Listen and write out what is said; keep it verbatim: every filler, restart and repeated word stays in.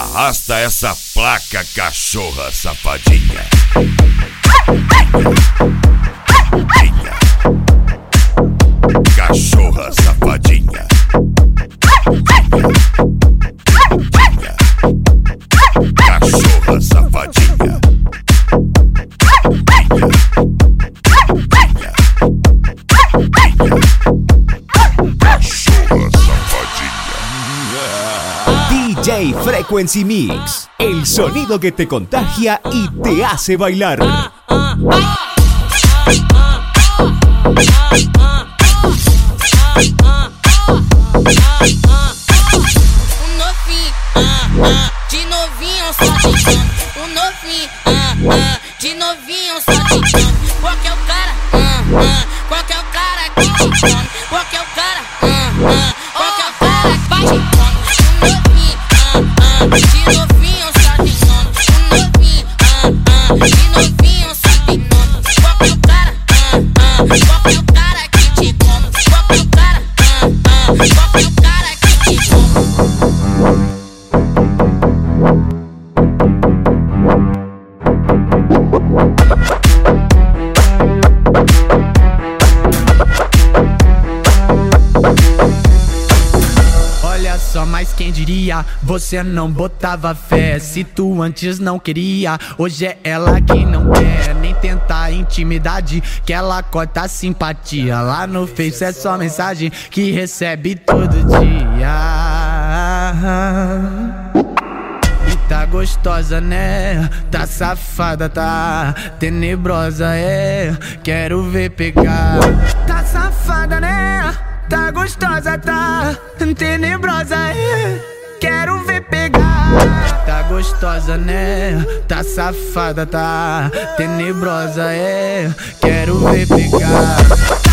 Arrasta essa placa, cachorra safadinha. Vinha, cachorra safadinha. Vinha, vinha, cachorra safadinha. Vinha, vinha, vinha, cachorra safadinha. D J Frequency Mix, el sonido que te contagia y te hace bailar. De novinho só tentando, o novinho, ah, ah, de novinho só tentando. Qual que é o cara, ah, ah, qual que é o cara que tentando? Qual que é o cara, ah, ah, qual que é o cara que vai tentando? O novinho, ah, ah, de novinho só tentando. O novinho, ah, ah, de novinho só tentando. Qual que é o cara, ah, ah, qual que é o cara que tentando? Qual que é o cara, ah, ah, qual que é o cara que tentando? Olha só, mas quem diria, você não botava fé. Se tu antes não queria, hoje é ela que não quer nem tentar intimidade, que ela corta a simpatia. Lá no Face é só mensagem que recebe todo dia. E tá gostosa, né? Tá safada, tá tenebrosa, é. Quero ver pegar. Tá safada, né? Tá gostosa, tá tenebrosa, é. Quero ver pegar. Tá gostosa, né? Tá safada, tá tenebrosa, é. Quero ver pegar.